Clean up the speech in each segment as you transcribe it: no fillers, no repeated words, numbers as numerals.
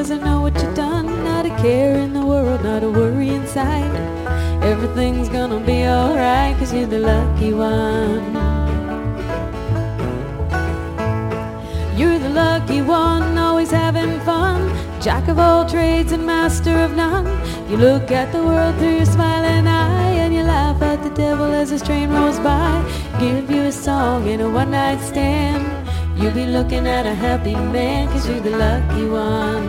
doesn't know what you've done. Not a care in the world, not a worry in sight. Everything's gonna be alright, 'cause you're the lucky one. You're the lucky one, always having fun. Jack of all trades and master of none. You look at the world through your smiling eye, and you laugh at the devil as his train rolls by. Give you a song in a one-night stand. You'll be looking at a happy man, 'cause you're the lucky one.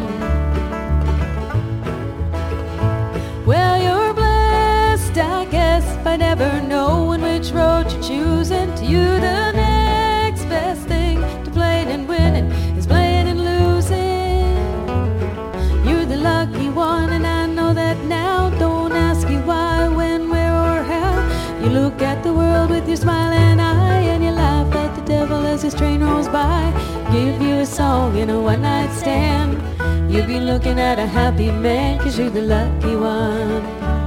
Well, you're blessed, I guess, by never knowing which road you're choosing. To you, the next best thing to playing and winning is playing and losing. You're the lucky one, and I know that now. Don't ask you why, when, where, or how. You look at the world with your smiling eye, and you laugh at the devil as his train rolls by. Give you a song in a one-night stand. You'll be looking at a happy man, 'cause you're the lucky one.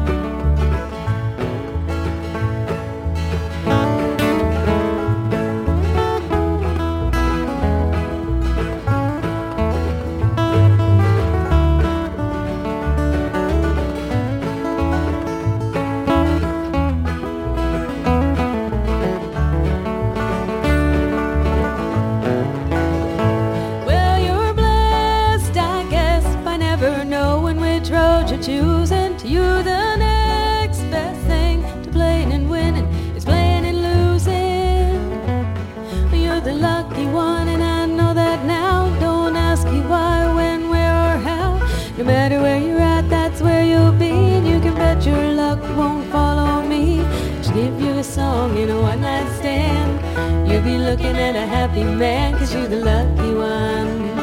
Choosing. To you, the next best thing to playing and winning is playing and losing. You're the lucky one, and I know that now. Don't ask you why, when, where, or how. No matter where you're at, that's where you'll be, and you can bet your luck won't follow me. Just give you a song in a one-night stand. You'll be looking at a happy man, 'cause you're the lucky one.